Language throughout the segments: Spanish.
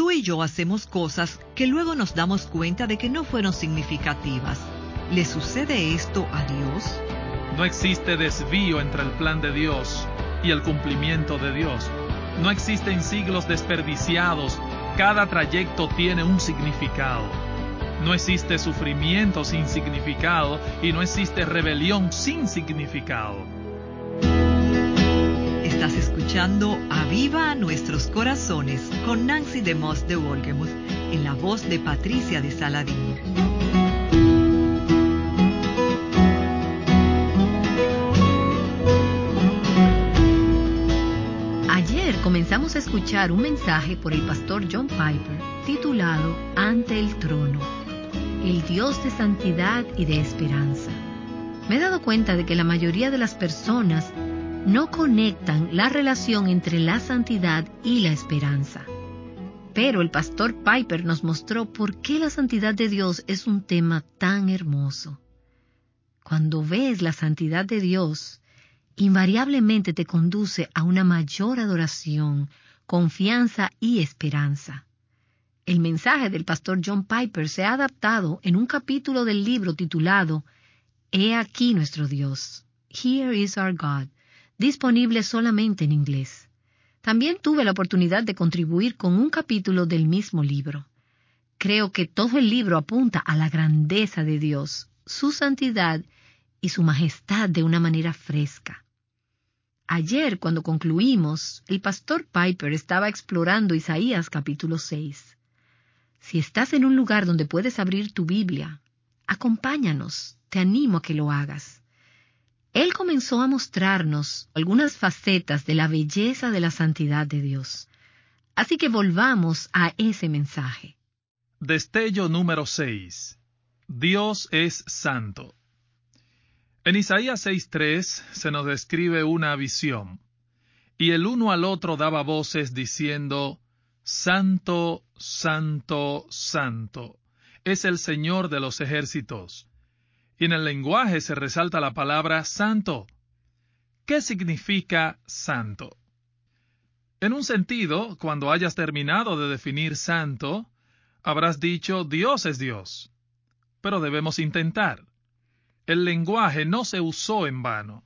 Tú y yo hacemos cosas que luego nos damos cuenta de que no fueron significativas. ¿Le sucede esto a Dios? No existe desvío entre el plan de Dios y el cumplimiento de Dios. No existen siglos desperdiciados. Cada trayecto tiene un significado. No existe sufrimiento sin significado y no existe rebelión sin significado. Estás escuchando Aviva Nuestros Corazones con Nancy DeMoss de Wolgemuth en la voz de Patricia de Saladín. Ayer comenzamos a escuchar un mensaje por el pastor John Piper titulado Ante el Trono, el Dios de santidad y de esperanza. Me he dado cuenta de que la mayoría de las personas no conectan la relación entre la santidad y la esperanza. Pero el pastor Piper nos mostró por qué la santidad de Dios es un tema tan hermoso. Cuando ves la santidad de Dios, invariablemente te conduce a una mayor adoración, confianza y esperanza. El mensaje del pastor John Piper se ha adaptado en un capítulo del libro titulado He aquí nuestro Dios, Here is our God, disponible solamente en inglés. También tuve la oportunidad de contribuir con un capítulo del mismo libro. Creo que todo el libro apunta a la grandeza de Dios, su santidad y su majestad de una manera fresca. Ayer, cuando concluimos, el pastor Piper estaba explorando Isaías capítulo 6. Si estás en un lugar donde puedes abrir tu Biblia, acompáñanos, te animo a que lo hagas. Él comenzó a mostrarnos algunas facetas de la belleza de la santidad de Dios. Así que volvamos a ese mensaje. Destello número 6. Dios es santo. En Isaías 6:3 se nos describe una visión. Y el uno al otro daba voces diciendo, Santo, Santo, Santo, es el Señor de los ejércitos. Y en el lenguaje se resalta la palabra santo. ¿Qué significa santo? En un sentido, cuando hayas terminado de definir santo, habrás dicho Dios es Dios. Pero debemos intentar. El lenguaje no se usó en vano.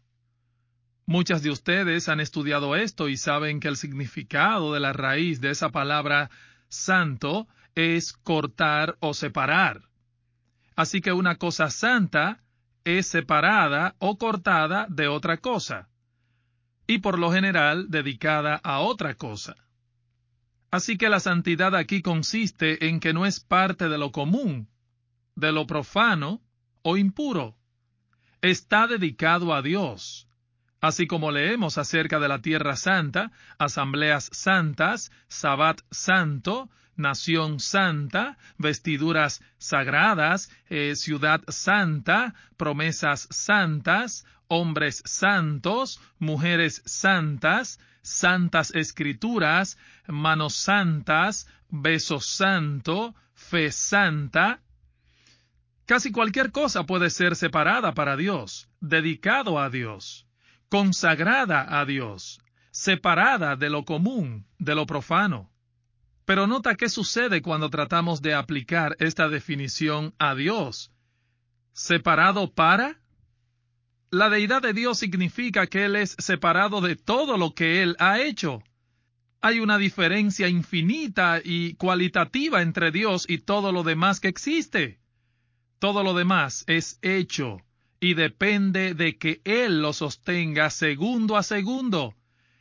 Muchas de ustedes han estudiado esto y saben que el significado de la raíz de esa palabra santo es cortar o separar. Así que una cosa santa es separada o cortada de otra cosa, y por lo general dedicada a otra cosa. Así que la santidad aquí consiste en que no es parte de lo común, de lo profano o impuro. Está dedicado a Dios. Así como leemos acerca de la Tierra Santa, asambleas santas, Sabbat santo, nación santa, vestiduras sagradas, ciudad santa, promesas santas, hombres santos, mujeres santas, santas escrituras, manos santas, beso santo, fe santa. Casi cualquier cosa puede ser separada para Dios, dedicado a Dios, consagrada a Dios, separada de lo común, de lo profano. Pero nota qué sucede cuando tratamos de aplicar esta definición a Dios. ¿Separado para? La deidad de Dios significa que Él es separado de todo lo que Él ha hecho. Hay una diferencia infinita y cualitativa entre Dios y todo lo demás que existe. Todo lo demás es hecho y depende de que Él lo sostenga segundo a segundo.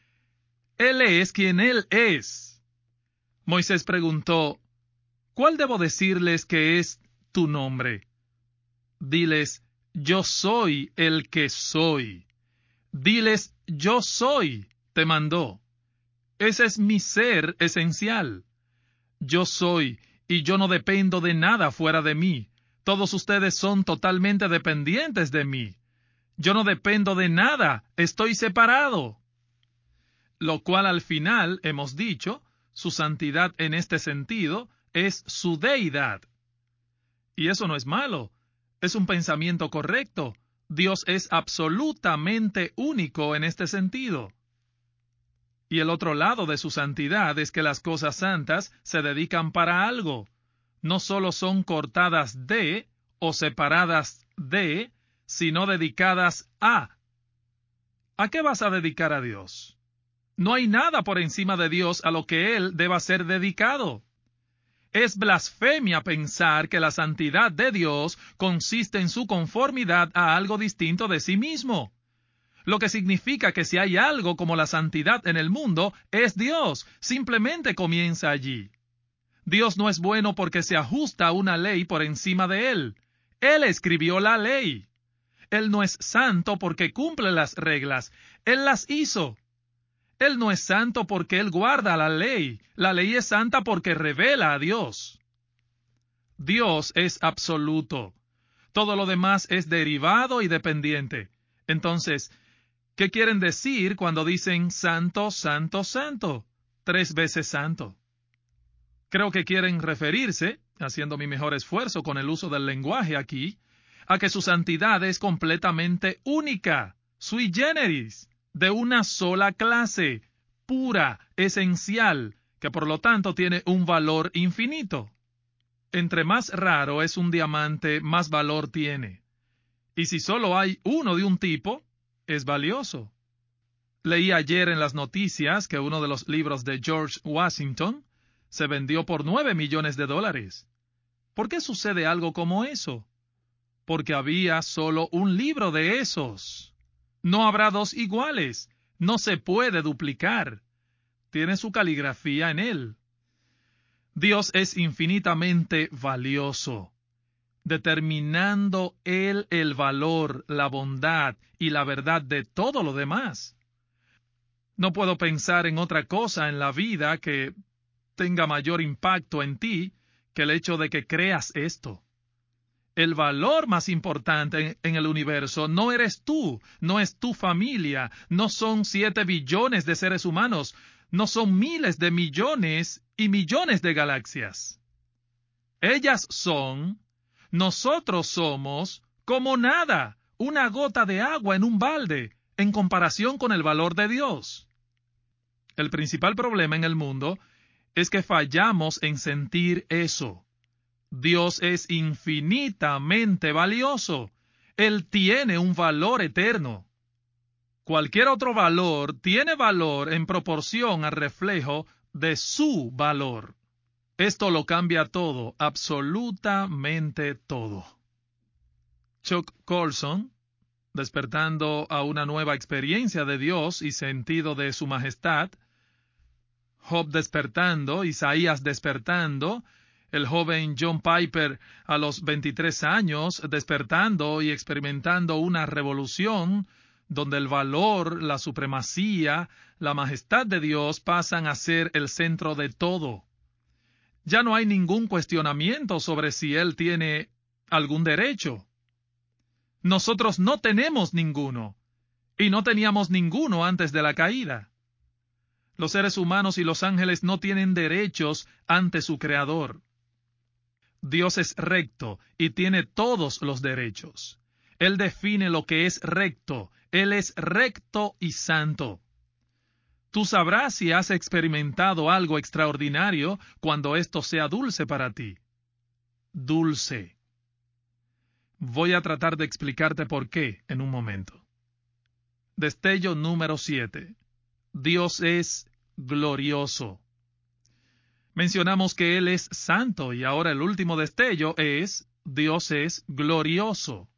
Él es quien Él es. Moisés preguntó, ¿cuál debo decirles que es tu nombre? Diles, yo soy el que soy. Diles, yo soy, te mandó. Ese es mi ser esencial. Yo soy, y yo no dependo de nada fuera de mí. Todos ustedes son totalmente dependientes de mí. Yo no dependo de nada, estoy separado. Lo cual al final, hemos dicho, su santidad en este sentido es su deidad. Y eso no es malo, es un pensamiento correcto. Dios es absolutamente único en este sentido. Y el otro lado de su santidad es que las cosas santas se dedican para algo. No solo son cortadas de o separadas de, sino dedicadas a. ¿A qué vas a dedicar a Dios? No hay nada por encima de Dios a lo que Él deba ser dedicado. Es blasfemia pensar que la santidad de Dios consiste en su conformidad a algo distinto de sí mismo. Lo que significa que si hay algo como la santidad en el mundo, es Dios. Simplemente comienza allí. Dios no es bueno porque se ajusta a una ley por encima de Él. Él escribió la ley. Él no es santo porque cumple las reglas. Él las hizo. Él no es santo porque Él guarda la ley. La ley es santa porque revela a Dios. Dios es absoluto. Todo lo demás es derivado y dependiente. Entonces, ¿qué quieren decir cuando dicen santo, santo, santo? 3 veces santo. Creo que quieren referirse, haciendo mi mejor esfuerzo con el uso del lenguaje aquí, a que su santidad es completamente única, sui generis, de una sola clase, pura, esencial, que por lo tanto tiene un valor infinito. Entre más raro es un diamante, más valor tiene. Y si solo hay uno de un tipo, es valioso. Leí ayer en las noticias que uno de los libros de George Washington se vendió por $9 millones. ¿Por qué sucede algo como eso? Porque había solo un libro de esos. No habrá 2 iguales. No se puede duplicar. Tiene su caligrafía en él. Dios es infinitamente valioso, determinando Él el valor, la bondad y la verdad de todo lo demás. No puedo pensar en otra cosa en la vida que tenga mayor impacto en ti que el hecho de que creas esto. El valor más importante en el universo no eres tú, no es tu familia, no son 7 billones de seres humanos, no son miles de millones y millones de galaxias. Ellas son, nosotros somos, como nada, una gota de agua en un balde, en comparación con el valor de Dios. El principal problema en el mundo es que fallamos en sentir eso. Dios es infinitamente valioso. Él tiene un valor eterno. Cualquier otro valor tiene valor en proporción al reflejo de su valor. Esto lo cambia todo, absolutamente todo. Chuck Colson, despertando a una nueva experiencia de Dios y sentido de su majestad, Job despertando, Isaías despertando, el joven John Piper a los 23 años despertando y experimentando una revolución donde el valor, la supremacía, la majestad de Dios pasan a ser el centro de todo. Ya no hay ningún cuestionamiento sobre si Él tiene algún derecho. Nosotros no tenemos ninguno, y no teníamos ninguno antes de la caída. Los seres humanos y los ángeles no tienen derechos ante su Creador. Dios es recto y tiene todos los derechos. Él define lo que es recto. Él es recto y santo. Tú sabrás si has experimentado algo extraordinario cuando esto sea dulce para ti. Dulce. Voy a tratar de explicarte por qué en un momento. Destello número 7. Dios es glorioso. Mencionamos que Él es santo y ahora el último destello es Dios es glorioso.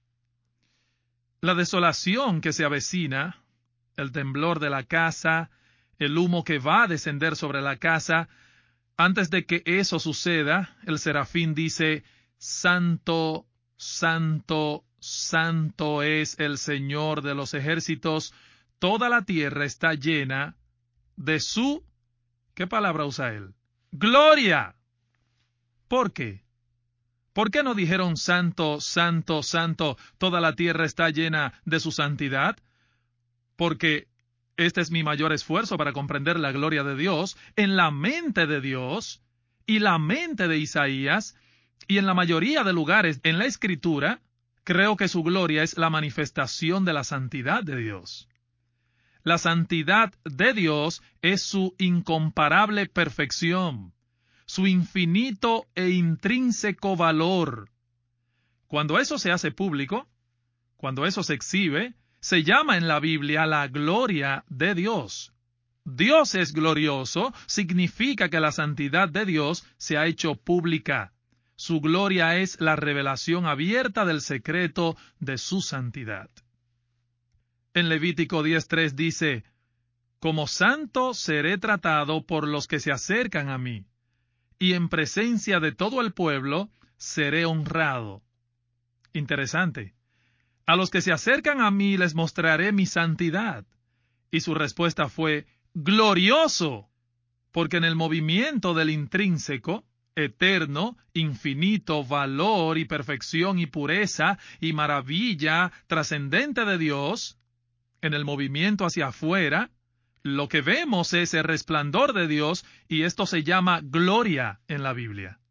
La desolación que se avecina, el temblor de la casa, el humo que va a descender sobre la casa, antes de que eso suceda, el serafín dice, Santo, Santo, Santo es el Señor de los ejércitos, toda la tierra está llena de su, ¿qué palabra usa él? ¡Gloria! ¿Por qué? ¿Por qué no dijeron santo, santo, santo, toda la tierra está llena de su santidad? Porque este es mi mayor esfuerzo para comprender la gloria de Dios en la mente de Dios y la mente de Isaías, y en la mayoría de lugares en la Escritura, creo que su gloria es la manifestación de la santidad de Dios. La santidad de Dios es su incomparable perfección, su infinito e intrínseco valor. Cuando eso se hace público, cuando eso se exhibe, se llama en la Biblia la gloria de Dios. Dios es glorioso, significa que la santidad de Dios se ha hecho pública. Su gloria es la revelación abierta del secreto de su santidad. En Levítico 10:3 dice, «Como santo seré tratado por los que se acercan a mí, y en presencia de todo el pueblo seré honrado». Interesante. A los que se acercan a mí les mostraré mi santidad. Y su respuesta fue, glorioso, porque en el movimiento del intrínseco, eterno, infinito valor y perfección y pureza y maravilla trascendente de Dios, en el movimiento hacia afuera, lo que vemos es el resplandor de Dios, y esto se llama gloria en la Biblia.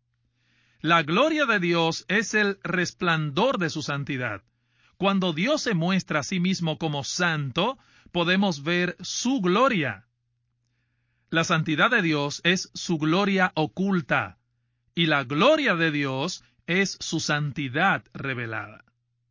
La gloria de Dios es el resplandor de su santidad. Cuando Dios se muestra a sí mismo como santo, podemos ver su gloria. La santidad de Dios es su gloria oculta, y la gloria de Dios es su santidad revelada.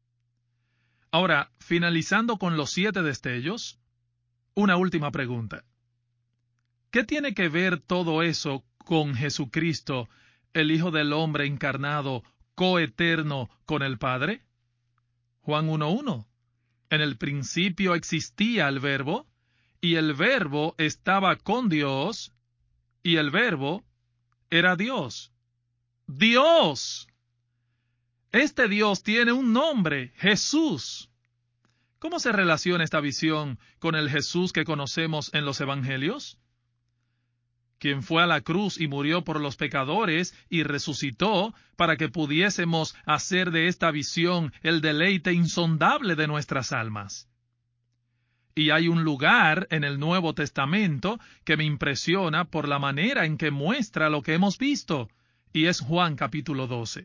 Ahora, finalizando con los 7 destellos, una última pregunta. ¿Qué tiene que ver todo eso con Jesucristo, el Hijo del Hombre encarnado, coeterno con el Padre? Juan 1:1. En el principio existía el Verbo, y el Verbo estaba con Dios, y el Verbo era Dios. ¡Dios! Este Dios tiene un nombre, Jesús. ¿Cómo se relaciona esta visión con el Jesús que conocemos en los Evangelios? Quien fue a la cruz y murió por los pecadores y resucitó para que pudiésemos hacer de esta visión el deleite insondable de nuestras almas. Y hay un lugar en el Nuevo Testamento que me impresiona por la manera en que muestra lo que hemos visto, y es Juan capítulo 12.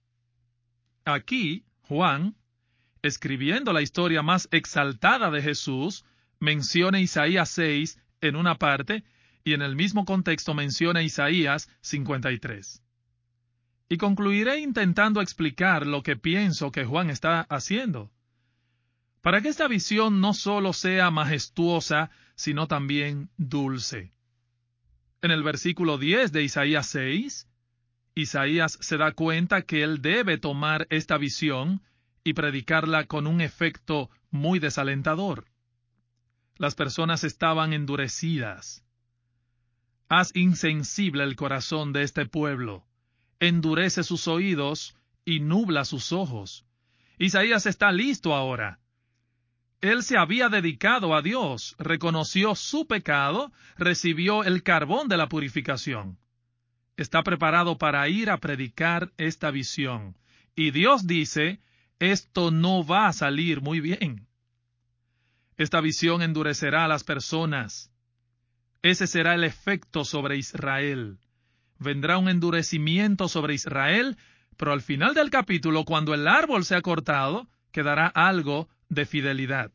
Aquí, Juan, escribiendo la historia más exaltada de Jesús, menciona Isaías 6 en una parte, y en el mismo contexto menciona Isaías 53. Y concluiré intentando explicar lo que pienso que Juan está haciendo, para que esta visión no solo sea majestuosa, sino también dulce. En el versículo 10 de Isaías 6, Isaías se da cuenta que él debe tomar esta visión y predicarla con un efecto muy desalentador. Las personas estaban endurecidas. Haz insensible el corazón de este pueblo, endurece sus oídos y nubla sus ojos. Isaías está listo ahora. Él se había dedicado a Dios, reconoció su pecado, recibió el carbón de la purificación. Está preparado para ir a predicar esta visión. Y Dios dice, esto no va a salir muy bien. Esta visión endurecerá a las personas. Ese será el efecto sobre Israel. Vendrá un endurecimiento sobre Israel, pero al final del capítulo, cuando el árbol sea cortado, quedará algo de fidelidad.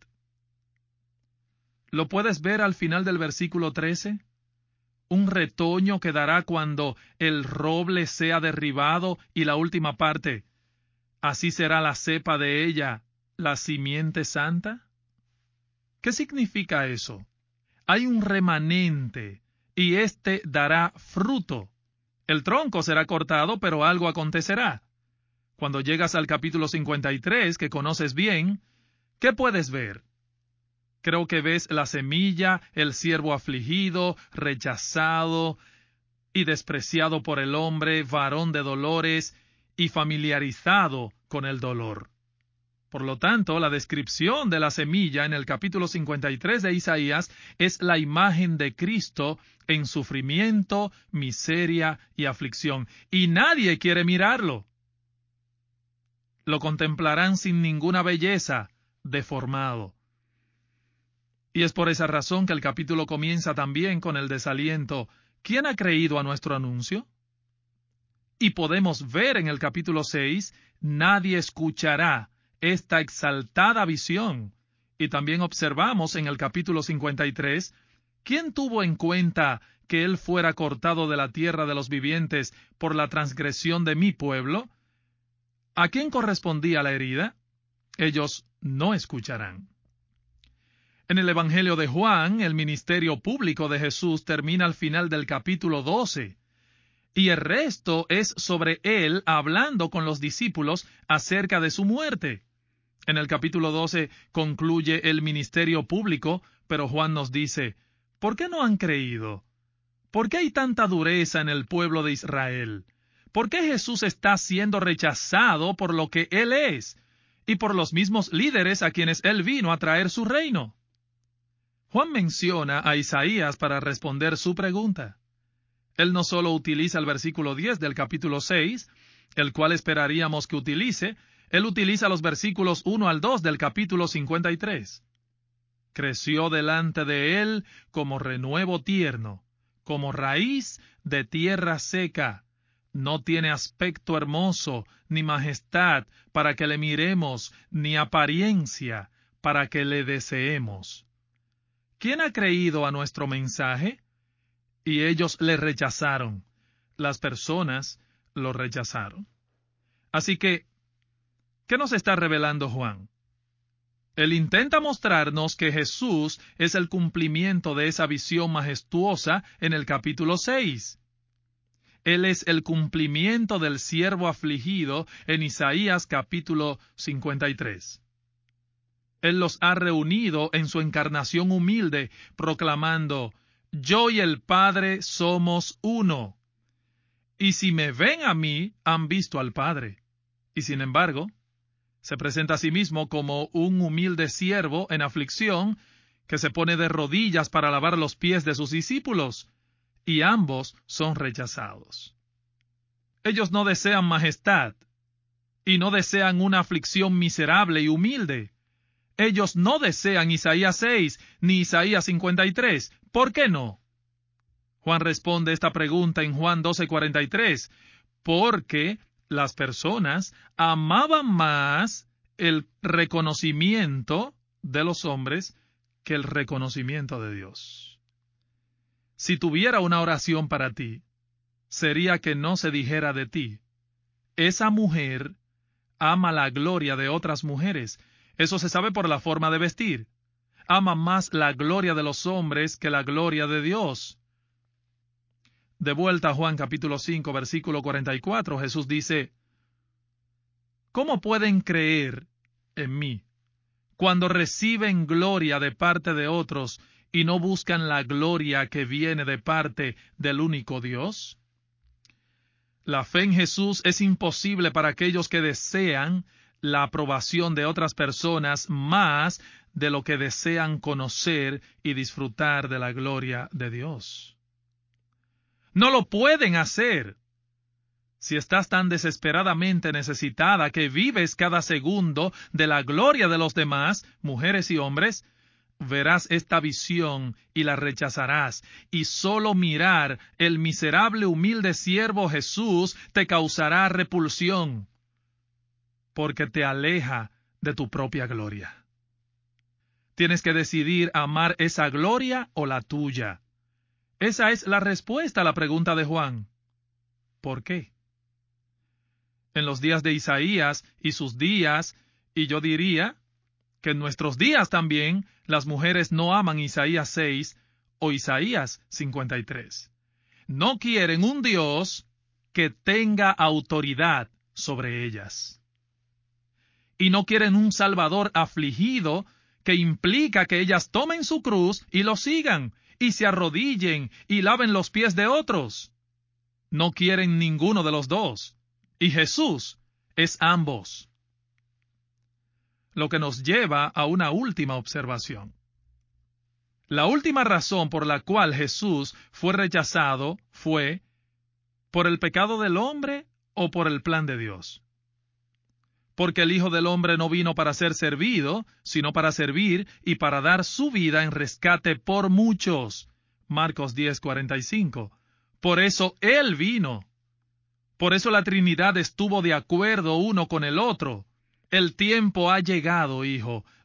¿Lo puedes ver al final del versículo 13? Un retoño quedará cuando el roble sea derribado, y la última parte, así será la cepa de ella, la simiente santa. ¿Qué significa eso? Hay un remanente, y éste dará fruto. El tronco será cortado, pero algo acontecerá. Cuando llegas al capítulo 53, que conoces bien, ¿qué puedes ver? Creo que ves la semilla, el siervo afligido, rechazado y despreciado por el hombre, varón de dolores y familiarizado con el dolor. Por lo tanto, la descripción de la semilla en el capítulo 53 de Isaías es la imagen de Cristo en sufrimiento, miseria y aflicción. Y nadie quiere mirarlo. Lo contemplarán sin ninguna belleza, deformado. Y es por esa razón que el capítulo comienza también con el desaliento. ¿Quién ha creído a nuestro anuncio? Y podemos ver en el capítulo 6, nadie escuchará esta exaltada visión, Y también observamos en el capítulo 53, ¿quién tuvo en cuenta que él fuera cortado de la tierra de los vivientes por la transgresión de mi pueblo? ¿A quién correspondía la herida? Ellos no escucharán. En el Evangelio de Juan, el ministerio público de Jesús termina al final del capítulo 12, y el resto es sobre él hablando con los discípulos acerca de su muerte. En el capítulo 12 concluye el ministerio público, pero Juan nos dice, ¿por qué no han creído? ¿Por qué hay tanta dureza en el pueblo de Israel? ¿Por qué Jesús está siendo rechazado por lo que Él es y por los mismos líderes a quienes Él vino a traer su reino? Juan menciona a Isaías para responder su pregunta. Él no solo utiliza el versículo 10 del capítulo 6, el cual esperaríamos que utilice, él utiliza los versículos 1 al 2 del capítulo 53. Creció delante de él como renuevo tierno, como raíz de tierra seca. No tiene aspecto hermoso, ni majestad para que le miremos, ni apariencia para que le deseemos. ¿Quién ha creído a nuestro mensaje? Y ellos le rechazaron. Las personas lo rechazaron. Así que, ¿qué nos está revelando Juan? Él intenta mostrarnos que Jesús es el cumplimiento de esa visión majestuosa en el capítulo 6. Él es el cumplimiento del siervo afligido en Isaías capítulo 53. Él los ha reunido en su encarnación humilde, proclamando, yo y el Padre somos uno. Y si me ven a mí, han visto al Padre. Y sin embargo, se presenta a sí mismo como un humilde siervo en aflicción que se pone de rodillas para lavar los pies de sus discípulos, y ambos son rechazados. Ellos no desean majestad, y no desean una aflicción miserable y humilde. Ellos no desean Isaías 6 ni Isaías 53. ¿Por qué no? Juan responde esta pregunta en Juan 12:43, porque las personas amaban más el reconocimiento de los hombres que el reconocimiento de Dios. Si tuviera una oración para ti, sería que no se dijera de ti, esa mujer ama la gloria de otras mujeres. Eso se sabe por la forma de vestir. Ama más la gloria de los hombres que la gloria de Dios. De vuelta a Juan capítulo 5, versículo 44, Jesús dice, ¿cómo pueden creer en mí cuando reciben gloria de parte de otros y no buscan la gloria que viene de parte del único Dios? La fe en Jesús es imposible para aquellos que desean la aprobación de otras personas más de lo que desean conocer y disfrutar de la gloria de Dios. No lo pueden hacer. Si estás tan desesperadamente necesitada que vives cada segundo de la gloria de los demás, mujeres y hombres, verás esta visión y la rechazarás, y solo mirar el miserable humilde siervo Jesús te causará repulsión, porque te aleja de tu propia gloria. Tienes que decidir amar esa gloria o la tuya. Esa es la respuesta a la pregunta de Juan. ¿Por qué? En los días de Isaías y sus días, y yo diría que en nuestros días también, las mujeres no aman Isaías 6 o Isaías 53. No quieren un Dios que tenga autoridad sobre ellas. Y no quieren un Salvador afligido que implica que ellas tomen su cruz y lo sigan, y se arrodillen y laven los pies de otros. No quieren ninguno de los dos. Y Jesús es ambos. Lo que nos lleva a una última observación. La última razón por la cual Jesús fue rechazado fue ¿por el pecado del hombre o por el plan de Dios? Porque el Hijo del Hombre no vino para ser servido, sino para servir y para dar su vida en rescate por muchos. Marcos 10:45. Por eso Él vino. Por eso la Trinidad estuvo de acuerdo uno con el otro. El tiempo ha llegado, Hijo.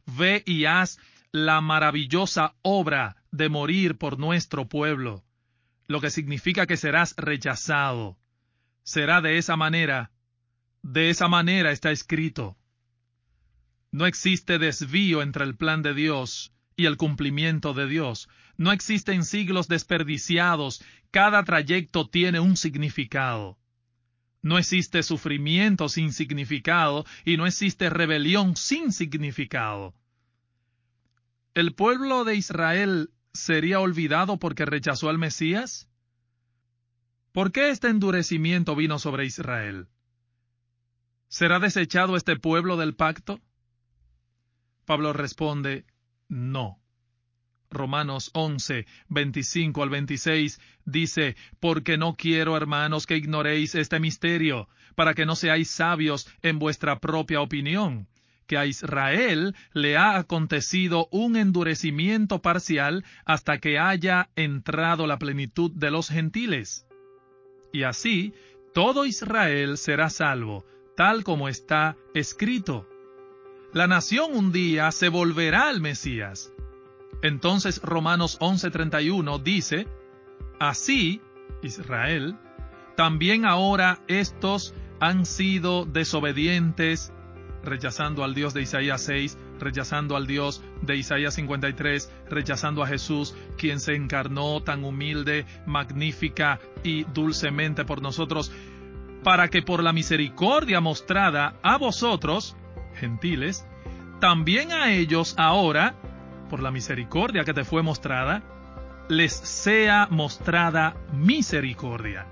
ve y haz la maravillosa obra de morir por nuestro pueblo, lo que significa que serás rechazado. Será de esa manera está escrito. No existe desvío entre el plan de Dios y el cumplimiento de Dios. No existen siglos desperdiciados. Cada trayecto tiene un significado. No existe sufrimiento sin significado y no existe rebelión sin significado. ¿El pueblo de Israel sería olvidado porque rechazó al Mesías? ¿Por qué este endurecimiento vino sobre Israel? ¿Será desechado este pueblo del pacto? Pablo responde, no. Romanos 11, 25 al 26 dice, porque no quiero, hermanos, que ignoréis este misterio, para que no seáis sabios en vuestra propia opinión, que a Israel le ha acontecido un endurecimiento parcial hasta que haya entrado la plenitud de los gentiles. Y así, todo Israel será salvo, tal como está escrito. La nación un día se volverá al Mesías. Entonces Romanos 11:31 dice, así, Israel, también ahora estos han sido desobedientes, rechazando al Dios de Isaías 6, rechazando al Dios de Isaías 53, rechazando a Jesús, quien se encarnó tan humilde, magnífica y dulcemente por nosotros, para que por la misericordia mostrada a vosotros, gentiles, también a ellos ahora, por la misericordia que te fue mostrada, les sea mostrada misericordia.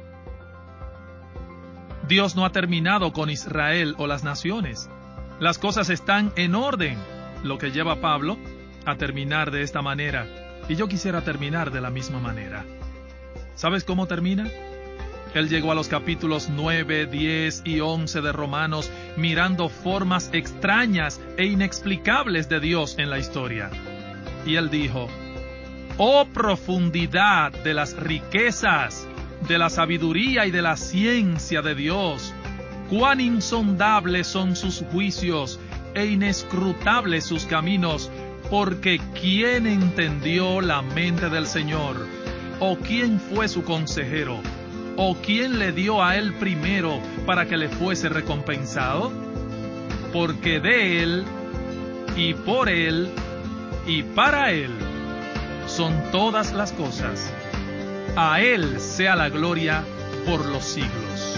Dios no ha terminado con Israel o las naciones. Las cosas están en orden, lo que lleva a Pablo a terminar de esta manera. Y yo quisiera terminar de la misma manera. ¿Sabes cómo termina? Él llegó a los capítulos 9, 10 y 11 de Romanos mirando formas extrañas e inexplicables de Dios en la historia. Y él dijo, ¡oh profundidad de las riquezas, de la sabiduría y de la ciencia de Dios! ¡Cuán insondables son sus juicios e inescrutables sus caminos! Porque ¿quién entendió la mente del Señor? ¿O quién fue su consejero? ¿O quién le dio a él primero para que le fuese recompensado? Porque de él, y por él, y para él, son todas las cosas. A él sea la gloria por los siglos.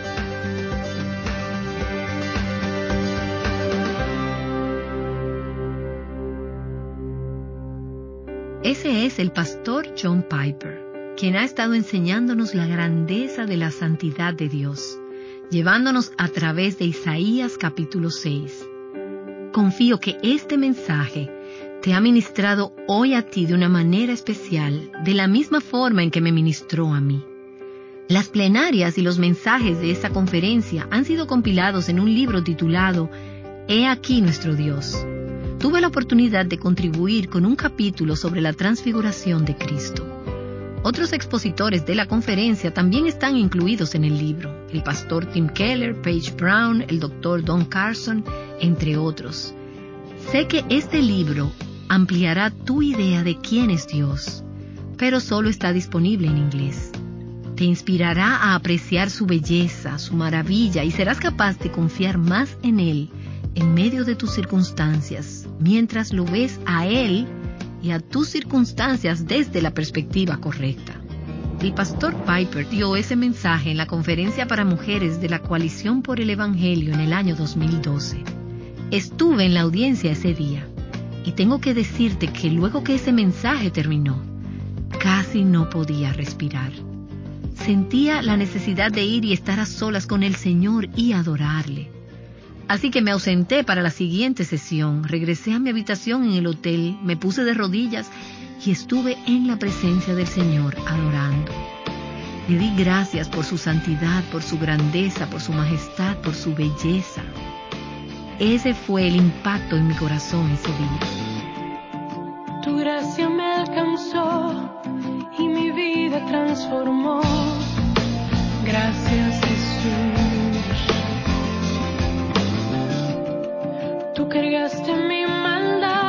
Ese es el pastor John Piper, quien ha estado enseñándonos la grandeza de la santidad de Dios, llevándonos a través de Isaías capítulo 6. Confío que este mensaje te ha ministrado hoy a ti de una manera especial, de la misma forma en que me ministró a mí. Las plenarias y los mensajes de esta conferencia han sido compilados en un libro titulado He aquí nuestro Dios. Tuve la oportunidad de contribuir con un capítulo sobre la transfiguración de Cristo. Otros expositores de la conferencia también están incluidos en el libro, el pastor Tim Keller, Paige Brown, el doctor Don Carson, entre otros. Sé que este libro ampliará tu idea de quién es Dios, pero solo está disponible en inglés. Te inspirará a apreciar su belleza, su maravilla, y serás capaz de confiar más en Él en medio de tus circunstancias, mientras lo ves a Él y a tus circunstancias desde la perspectiva correcta. El pastor Piper dio ese mensaje en la conferencia para mujeres de la Coalición por el Evangelio en el año 2012. Estuve en la audiencia ese día y tengo que decirte que luego que ese mensaje terminó, casi no podía respirar. Sentía la necesidad de ir y estar a solas con el Señor y adorarle. Así que me ausenté para la siguiente sesión, regresé a mi habitación en el hotel, me puse de rodillas y estuve en la presencia del Señor adorando. Le di gracias por su santidad, por su grandeza, por su majestad, por su belleza. Ese fue el impacto en mi corazón ese día. Tu gracia me alcanzó y mi vida transformó. Gracias, Jesús. Tú cargaste mi maldad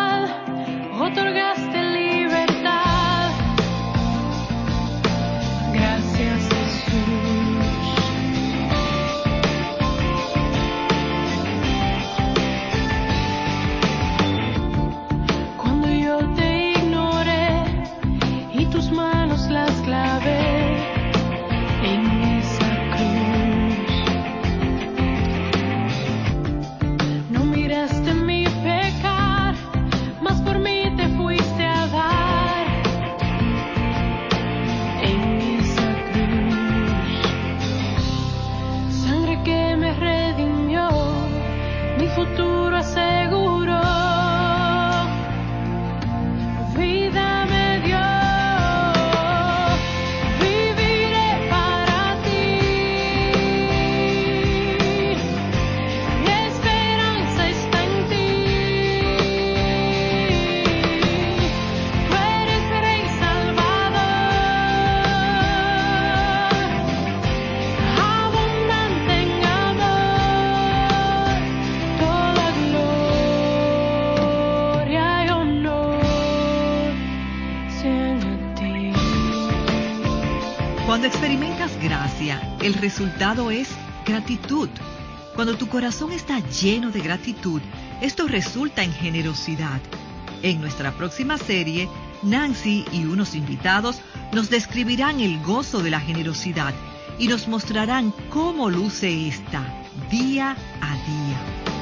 El resultado es gratitud. Cuando tu corazón está lleno de gratitud, esto resulta en generosidad. En nuestra próxima serie, Nancy y unos invitados nos describirán el gozo de la generosidad y nos mostrarán cómo luce esta día a día.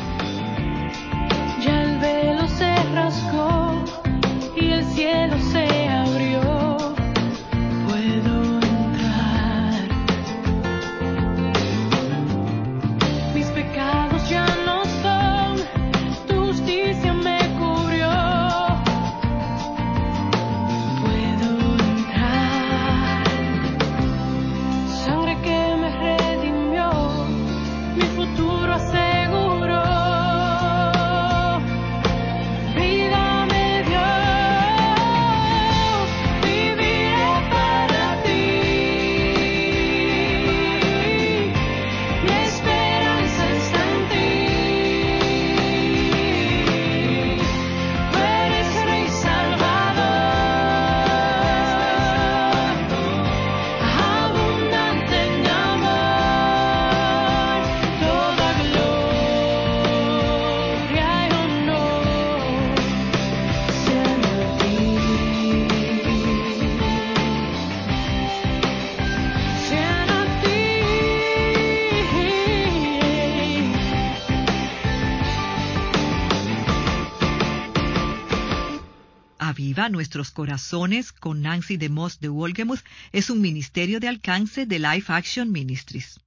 Ya el velo se rasgó y el cielo se abrió. Puedo entrar. Mis pecados ya no son, tu justicia me cubrió. Puedo entrar. Sangre que me redimió, mi futuro aseguró. Vida me dio, viviré para ti. Mi esperanza está en ti. Tú eres Rey Salvador, abundante en amor, toda gloria y honor sean a ti, sean a ti. Aviva Nuestros Corazones con Nancy DeMoss de Wolgemuth es un ministerio de alcance de Life Action Ministries.